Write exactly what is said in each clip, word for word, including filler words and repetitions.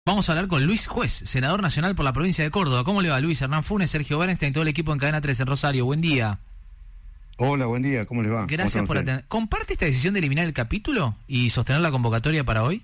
Vamos a hablar con Luis Juez, senador nacional por la provincia de Córdoba. ¿Cómo le va, Luis? Hernán Funes, Sergio Bernstein, todo el equipo en Cadena tres en Rosario. Buen día. Hola, buen día. ¿Cómo les va? Gracias por atender. ¿Comparte esta decisión de eliminar el capítulo y sostener la convocatoria para hoy?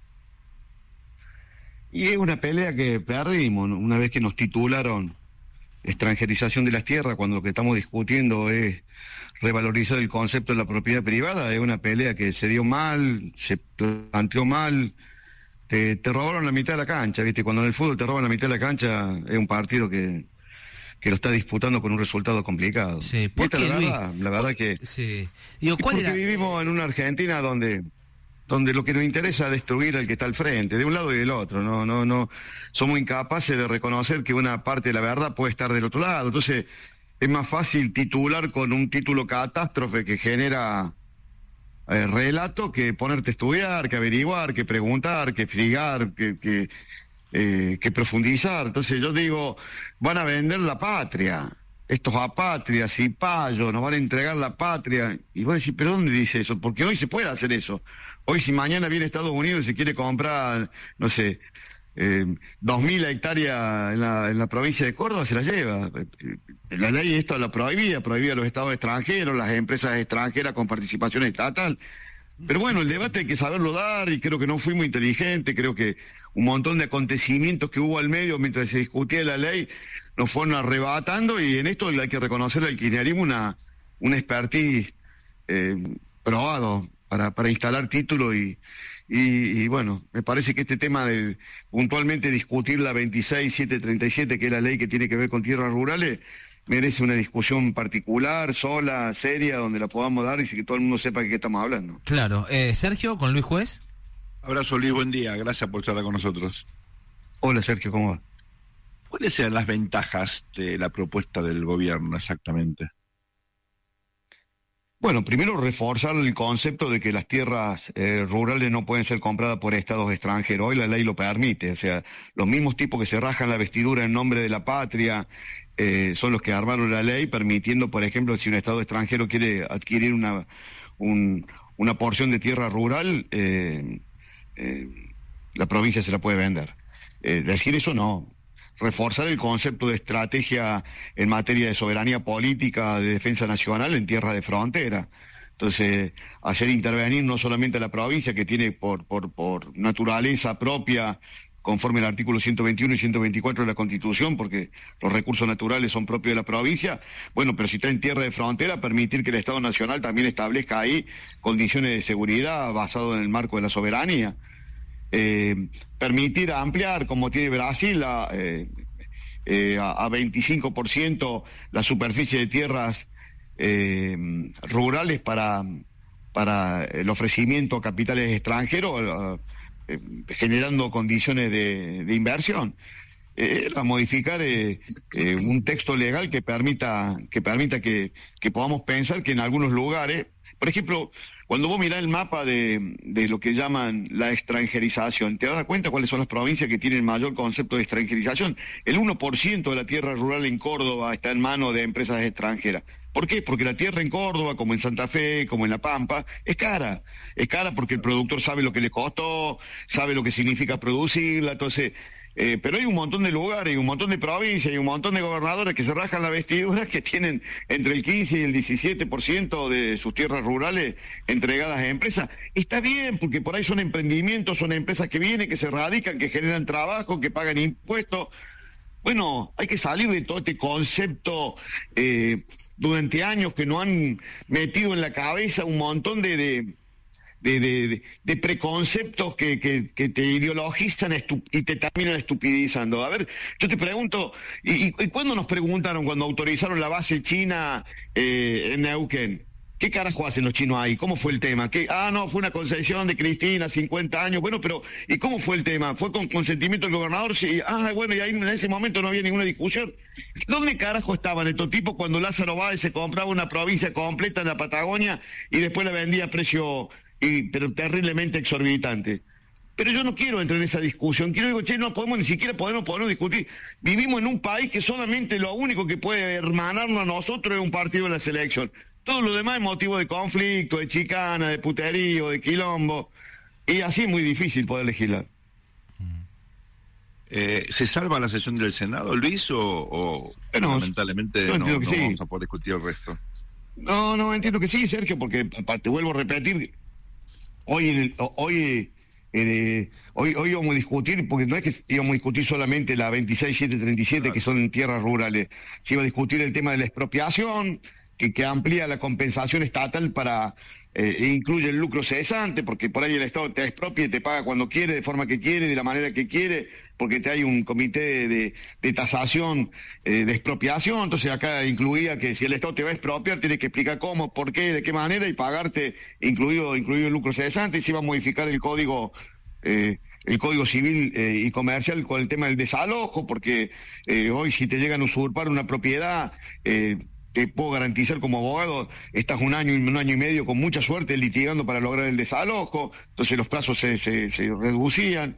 Y es una pelea que perdimos una vez que nos titularon extranjerización de las tierras, cuando lo que estamos discutiendo es revalorizar el concepto de la propiedad privada. Es una pelea que se dio mal, se planteó mal. Te, te robaron la mitad de la cancha, ¿viste? Cuando en el fútbol te roban la mitad de la cancha, es un partido que, que lo está disputando con un resultado complicado. Sí, ¿por Esta, qué, la Luis? verdad, la verdad que... Sí. Digo, ¿cuál porque era? vivimos en una Argentina donde... donde lo que nos interesa es destruir al que está al frente, de un lado y del otro. No, no, no. Somos incapaces de reconocer que una parte de la verdad puede estar del otro lado. Entonces, es más fácil titular con un título catástrofe que genera eh, relato que ponerte a estudiar, que averiguar, que preguntar, que frigar, que, que, eh, que profundizar. Entonces, yo digo, van a vender la patria. Estos apatrias y payos nos van a entregar la patria. Y vos decís, ¿pero dónde dice eso? Porque hoy se puede hacer eso. Hoy, si mañana viene Estados Unidos y se quiere comprar, no sé, eh, dos mil hectáreas en la, en la provincia de Córdoba, se la lleva. La ley esto la prohibía, prohibía a los estados extranjeros, las empresas extranjeras con participación estatal. Pero bueno, el debate hay que saberlo dar y creo que no fui muy inteligente, creo que un montón de acontecimientos que hubo al medio mientras se discutía la ley nos fueron arrebatando, y en esto hay que reconocer al kirchnerismo una, una expertise eh, probado para, para instalar títulos y, y, y bueno, me parece que este tema de puntualmente discutir la veintiséis mil setecientos treinta y siete, que es la ley que tiene que ver con tierras rurales, merece una discusión particular, sola, seria, donde la podamos dar y que todo el mundo sepa de qué estamos hablando. Claro. Eh, Sergio, con Luis Juez. Abrazo, Luis, buen día. Gracias por charlar con nosotros. Hola, Sergio, ¿cómo va? ¿Cuáles eran las ventajas de la propuesta del gobierno exactamente? Bueno, primero reforzar el concepto de que las tierras eh, rurales no pueden ser compradas por estados extranjeros. Hoy la ley lo permite, o sea, los mismos tipos que se rajan la vestidura en nombre de la patria eh, son los que armaron la ley, permitiendo, por ejemplo, si un estado extranjero quiere adquirir una, un, una porción de tierra rural, eh, eh, la provincia se la puede vender. Eh, decir eso no. Reforzar el concepto de estrategia en materia de soberanía política, de defensa nacional en tierra de frontera. Entonces, hacer intervenir no solamente a la provincia, que tiene por, por, por naturaleza propia, conforme al artículo ciento veintiuno y ciento veinticuatro de la Constitución, porque los recursos naturales son propios de la provincia, bueno, pero si está en tierra de frontera, permitir que el Estado Nacional también establezca ahí condiciones de seguridad basado en el marco de la soberanía. Eh, permitir ampliar, como tiene Brasil, a, eh, eh, a veinticinco por ciento la superficie de tierras eh, rurales para, para el ofrecimiento a capitales extranjeros, eh, generando condiciones de, de inversión. Eh, a modificar eh, eh, un texto legal que permita que permita que, que podamos pensar que en algunos lugares, por ejemplo, cuando vos mirás el mapa de, de lo que llaman la extranjerización, te das cuenta cuáles son las provincias que tienen mayor concepto de extranjerización. El uno por ciento de la tierra rural en Córdoba está en manos de empresas extranjeras. ¿Por qué? Porque la tierra en Córdoba, como en Santa Fe, como en La Pampa, es cara. Es cara porque el productor sabe lo que le costó, sabe lo que significa producirla, entonces... Eh, pero hay un montón de lugares, y un montón de provincias, y un montón de gobernadores que se rajan la vestidura, que tienen entre el quince y el diecisiete por ciento de sus tierras rurales entregadas a empresas. Está bien, porque por ahí son emprendimientos, son empresas que vienen, que se radican, que generan trabajo, que pagan impuestos. Bueno, hay que salir de todo este concepto eh, durante años que nos han metido en la cabeza un montón de... de De, de, de preconceptos que, que, que te ideologizan estu- y te terminan estupidizando. A ver, yo te pregunto, ¿y, y cuándo nos preguntaron cuando autorizaron la base china eh, en Neuquén? ¿Qué carajo hacen los chinos ahí? ¿Cómo fue el tema? ¿Qué? Ah, no, fue una concesión de Cristina, cincuenta años. Bueno, pero ¿y cómo fue el tema? ¿Fue con consentimiento del gobernador? Sí. Ah, bueno, y ahí en ese momento no había ninguna discusión. ¿Dónde carajo estaban estos tipos cuando Lázaro Báez se compraba una provincia completa en la Patagonia y después la vendía a precio... Y, pero terriblemente exorbitante? Pero yo no quiero entrar en esa discusión. Quiero decir, che, no podemos ni siquiera podemos, podemos discutir. Vivimos en un país que solamente lo único que puede hermanarnos a nosotros es un partido de la selección. Todo lo demás es motivo de conflicto, de chicana, de puterío, de quilombo. Y así es muy difícil poder legislar. Eh, ¿Se salva la sesión del Senado, Luis, o, o bueno, lamentablemente no, no que sí. vamos a poder discutir el resto? No, no, entiendo que sí, Sergio, porque te vuelvo a repetir, hoy en el, hoy, eh, hoy hoy íbamos a discutir, porque no es que íbamos a discutir solamente la veintiséis mil setecientos treinta y siete, claro, que son en tierras rurales, se iba a discutir el tema de la expropiación, que, que amplía la compensación estatal para... Eh, e incluye el lucro cesante, porque por ahí el Estado te expropia y te paga cuando quiere, de forma que quiere, de la manera que quiere, porque te hay un comité de, de tasación, eh, de expropiación. Entonces acá incluía que si el Estado te va a expropiar, tienes que explicar cómo, por qué, de qué manera, y pagarte, incluido incluido el lucro cesante. Y se iba a modificar el código eh, el código civil eh, y comercial con el tema del desalojo, porque eh, hoy si te llegan a usurpar una propiedad, eh, te puedo garantizar como abogado, estás un año, un año y medio con mucha suerte litigando para lograr el desalojo, entonces los plazos se, se, se reducían.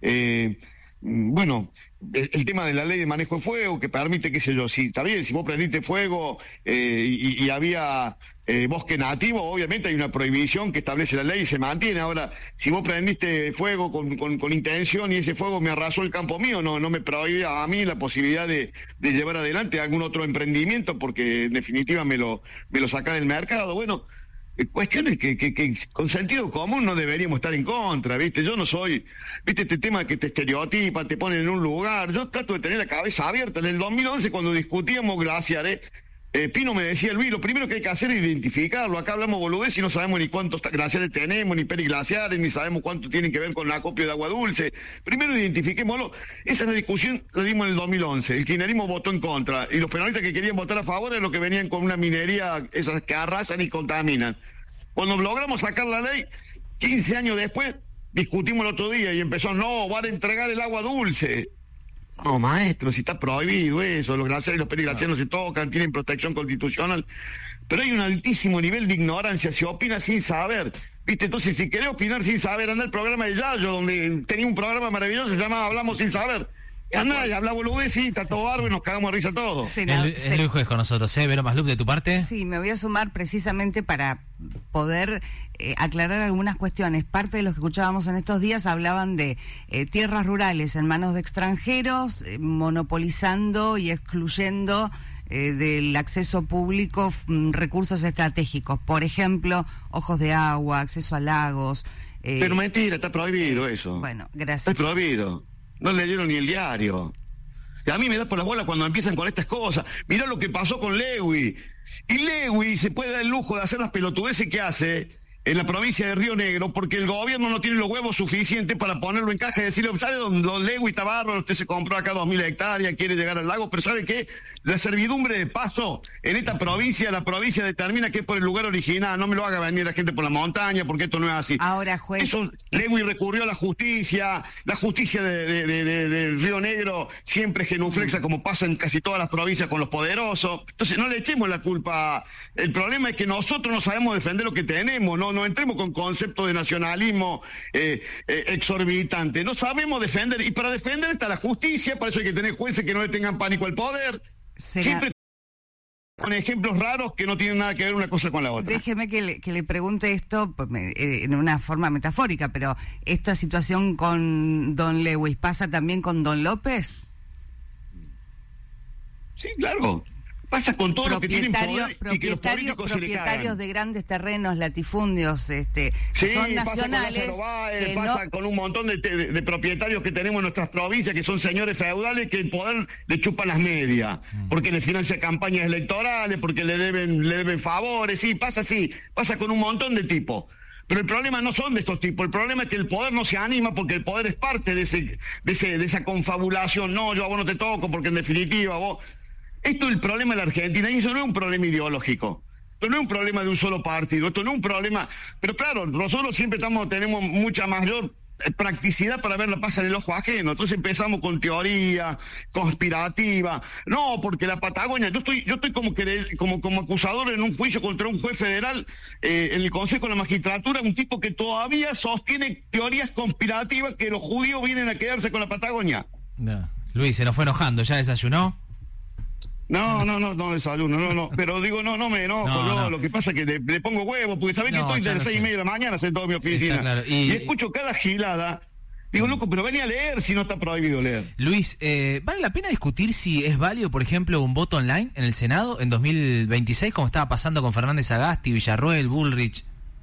Eh, bueno, el, el tema de la ley de manejo de fuego, que permite, qué sé yo, si está bien, si vos prendiste fuego eh, y, y había eh, bosque nativo, obviamente hay una prohibición que establece la ley y se mantiene. Ahora, si vos prendiste fuego con, con, con intención y ese fuego me arrasó el campo mío, no, no me prohíbe a mí la posibilidad de, de llevar adelante algún otro emprendimiento, porque en definitiva me lo, me lo saca del mercado. Bueno, cuestiones que, que, que con sentido común no deberíamos estar en contra, ¿viste? Yo no soy, ¿viste? Este tema que te estereotipan, te ponen en un lugar. Yo trato de tener la cabeza abierta. En el dos mil once, cuando discutíamos glaciares, eh, Pino me decía, Luis, lo primero que hay que hacer es identificarlo. Acá hablamos boludez y no sabemos ni cuántos glaciares tenemos, ni periglaciares, ni sabemos cuánto tienen que ver con el acopio de agua dulce. Primero identifiquémoslo. Esa es la discusión, la dimos en el dos mil once. El kirchnerismo votó en contra, y los peronistas que querían votar a favor eran los que venían con una minería, esas que arrasan y contaminan. Cuando logramos sacar la ley, quince años después, discutimos el otro día y empezó, no, van a entregar el agua dulce. No, maestro, si está prohibido eso, los glaciares y los periglaciares no se tocan, tienen protección constitucional, pero hay un altísimo nivel de ignorancia, se opina sin saber, ¿viste? Entonces, si querés opinar sin saber, anda al programa de Yayo, donde tenía un programa maravilloso, se llamaba Hablamos sin saber. Andá, y habla boludez, sí, está todo bárbaro y nos cagamos de risa todos. El, el Luis Juez con nosotros, ¿eh? Vero Maslup, de tu parte. Sí, me voy a sumar precisamente para poder eh, aclarar algunas cuestiones. Parte de los que escuchábamos en estos días hablaban de eh, tierras rurales en manos de extranjeros, eh, monopolizando y excluyendo eh, del acceso público f- recursos estratégicos. Por ejemplo, ojos de agua, acceso a lagos. Eh, Pero mentira, está prohibido eso. Bueno, gracias. Está prohibido. No leyeron ni el diario. Y a mí me da por las bolas cuando empiezan con estas cosas. Mirá lo que pasó con Lewy. Y Lewy se puede dar el lujo de hacer las pelotudeces que hace en la provincia de Río Negro, porque el gobierno no tiene los huevos suficientes para ponerlo en caja y decirle, ¿sabe dónde don Lewy está bárbaro? Usted se compró acá dos mil hectáreas, quiere llegar al lago, pero ¿sabe qué? La servidumbre de paso en esta sí. provincia, la provincia determina que es por el lugar original, no me lo haga venir la gente por la montaña, porque esto no es así. Ahora, juez... Eso, Lewy recurrió a la justicia, la justicia de, de, de, de, de Río Negro siempre es genuflexa, mm. como pasa en casi todas las provincias con los poderosos. Entonces, no le echemos la culpa. El problema es que nosotros no sabemos defender lo que tenemos, no, no entremos con conceptos de nacionalismo eh, eh, exorbitante. No sabemos defender, y para defender está la justicia, para eso hay que tener jueces que no le tengan pánico al poder. ¿Será? Siempre con ejemplos raros que no tienen nada que ver una cosa con la otra. Déjeme que le, que le pregunte esto eh, en una forma metafórica, pero ¿esta situación con don Lewis pasa también con don López? Sí, claro. Pasa con todo lo que tienen poder y que los políticos se le cagan. Propietarios de grandes terrenos, latifundios, este, sí, que son nacionales. Pasa con Báez, que pasa no... con un montón de, de, de propietarios que tenemos en nuestras provincias, que son señores feudales que el poder le chupa las medias, porque le financia campañas electorales, porque le deben, le deben favores, sí, pasa así, pasa con un montón de tipos. Pero el problema no son de estos tipos, el problema es que el poder no se anima porque el poder es parte de ese, de ese, de esa confabulación. No, yo a vos no te toco porque en definitiva vos... Esto es el problema de la Argentina, y eso no es un problema ideológico, esto no es un problema de un solo partido, esto no es un problema, pero claro, nosotros siempre estamos tenemos mucha mayor practicidad para ver la paz en el ojo ajeno, entonces empezamos con teoría conspirativa, no, porque la Patagonia, yo estoy yo estoy como que como, como acusador en un juicio contra un juez federal eh, en el Consejo de la Magistratura, un tipo que todavía sostiene teorías conspirativas que los judíos vienen a quedarse con la Patagonia. No. Luis, se nos fue enojando, ¿ya desayunó? No, no, no, no desayuno, no, no, pero digo, no, no me enojo, no, yo, no. Lo que pasa es que le, le pongo huevo, porque sabés no, que estoy de las seis y media de la mañana sentado en mi oficina, claro. y, y escucho cada gilada, Digo, loco, pero venía a leer si no está prohibido leer. Luis, eh, ¿vale la pena discutir si es válido, por ejemplo, un voto online en el Senado en dos mil veintiséis, como estaba pasando con Fernández Agasti, Villarruel, Bullrich?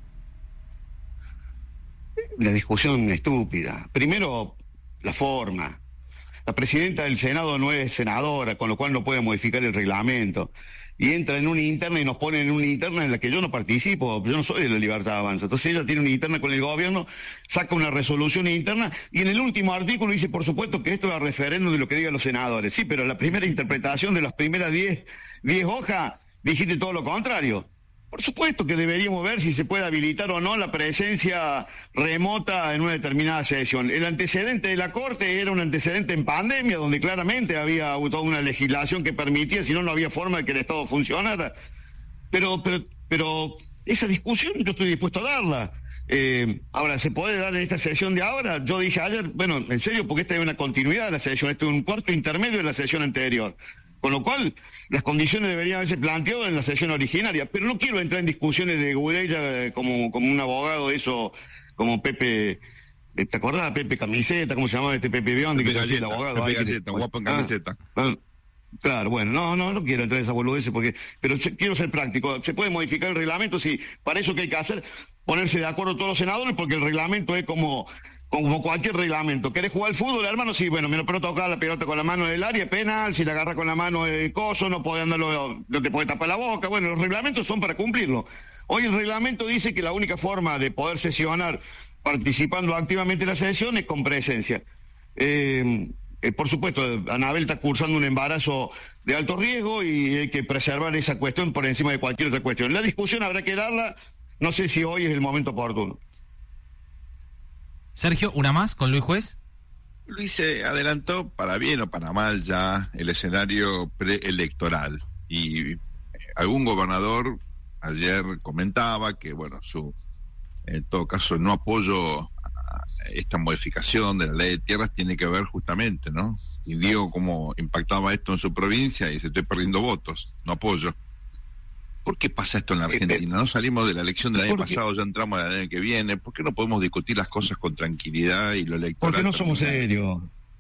Una discusión estúpida. Primero, la forma. La presidenta del Senado no es senadora, con lo cual no puede modificar el reglamento. Y entra en una interna y nos pone en una interna en la que yo no participo, yo no soy de la Libertad Avanza. Entonces ella tiene una interna con el gobierno, saca una resolución interna y en el último artículo dice, por supuesto, que esto es a referéndum de lo que digan los senadores. Sí, pero la primera interpretación de las primeras diez hojas dijiste todo lo contrario. Por supuesto que deberíamos ver si se puede habilitar o no la presencia remota en una determinada sesión. El antecedente de la Corte era un antecedente en pandemia, donde claramente había toda una legislación que permitía, si no, no había forma de que el Estado funcionara. Pero, pero, pero esa discusión yo estoy dispuesto a darla. Eh, ahora, ¿se puede dar en esta sesión de ahora? Yo dije ayer, bueno, en serio, porque esta es una continuidad de la sesión, este es un cuarto intermedio de la sesión anterior. Con lo cual, las condiciones deberían haberse planteado en la sesión originaria. Pero no quiero entrar en discusiones de Gudella como, como un abogado, eso, como Pepe, ¿te acordás? Pepe Camiseta, ¿cómo se llamaba este Pepe Biondi? Pepe que Galleta, el abogado. Pepe Ay, Galleta, que, guapo en ah, camiseta. Ah, claro, bueno, no, no, no quiero entrar en esa boludeces porque, pero se, quiero ser práctico. Se puede modificar el reglamento, sí, para eso que hay que hacer, ponerse de acuerdo todos los senadores, porque el reglamento es como... como cualquier reglamento. ¿Querés jugar al fútbol, hermano? Sí, bueno, menos pero tocar la pelota con la mano del área, penal, si la agarras con la mano de coso, no podés andarlo, no te podés tapar la boca. Bueno, los reglamentos son para cumplirlo. Hoy el reglamento dice que la única forma de poder sesionar participando activamente en la sesión es con presencia. Eh, eh, por supuesto, Anabel está cursando un embarazo de alto riesgo y hay que preservar esa cuestión por encima de cualquier otra cuestión. La discusión habrá que darla, no sé si hoy es el momento oportuno. Sergio, ¿una más con Luis Juez? Luis se adelantó, para bien o para mal, ya el escenario preelectoral. Y algún gobernador ayer comentaba que, bueno, su, en todo caso, no apoyo a esta modificación de la ley de tierras tiene que ver justamente, ¿no? Y digo cómo impactaba esto en su provincia y se estoy perdiendo votos, no apoyo. ¿Por qué pasa esto en la Argentina? No salimos de la elección del año pasado, ya entramos al año que viene. ¿Por qué no podemos discutir las cosas con tranquilidad y lo electoral? ¿Por qué no somos serios?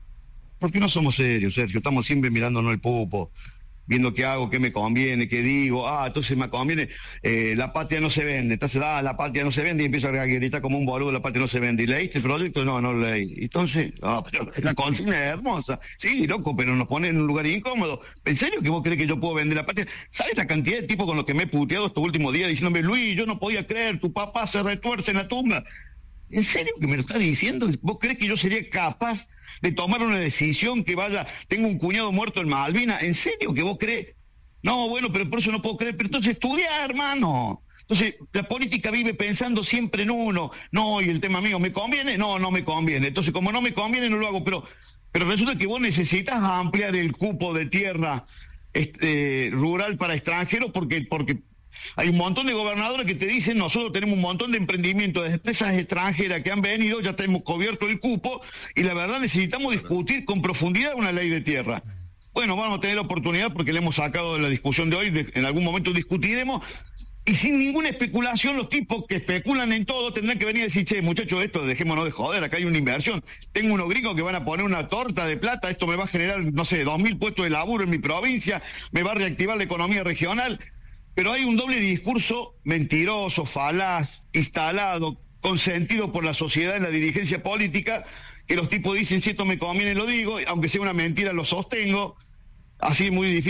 ¿Por qué no somos serios, Sergio? Estamos siempre mirándonos el pupo, viendo qué hago, qué me conviene, qué digo. Ah, entonces me conviene, eh, la patria no se vende. Entonces, ah, la patria no se vende y empiezo a gritar como un boludo, la patria no se vende. ¿Y leíste el proyecto? No, no lo leí. Entonces, ah, pero la consigna es hermosa. Sí, loco, pero nos pone en un lugar incómodo. ¿En serio que vos crees que yo puedo vender la patria? ¿Sabes la cantidad de tipos con los que me he puteado estos últimos días diciéndome, Luis, yo no podía creer, tu papá se retuerce en la tumba? ¿En serio que me lo estás diciendo? ¿Vos crees que yo sería capaz de tomar una decisión que vaya, tengo un cuñado muerto en Malvinas? ¿En serio que vos crees? No, bueno, pero por eso no puedo creer. Pero entonces estudia, hermano. Entonces, la política vive pensando siempre en uno. No, y el tema mío, ¿me conviene? No, no me conviene. Entonces, como no me conviene, no lo hago. Pero, pero resulta que vos necesitas ampliar el cupo de tierra este, rural para extranjeros porque, porque hay un montón de gobernadores que te dicen, nosotros tenemos un montón de emprendimientos de empresas extranjeras que han venido, ya tenemos cubierto el cupo, y la verdad necesitamos discutir con profundidad una ley de tierra. Bueno, vamos a tener la oportunidad porque le hemos sacado de la discusión de hoy, de, en algún momento discutiremos, y sin ninguna especulación los tipos que especulan en todo tendrán que venir a decir, che, muchachos, esto dejémonos de joder, acá hay una inversión. Tengo unos gringos que van a poner una torta de plata, esto me va a generar, no sé, dos mil puestos de laburo en mi provincia, me va a reactivar la economía regional. Pero hay un doble discurso mentiroso, falaz, instalado, consentido por la sociedad en la dirigencia política, que los tipos dicen, si esto me conviene lo digo, aunque sea una mentira lo sostengo, así es muy difícil.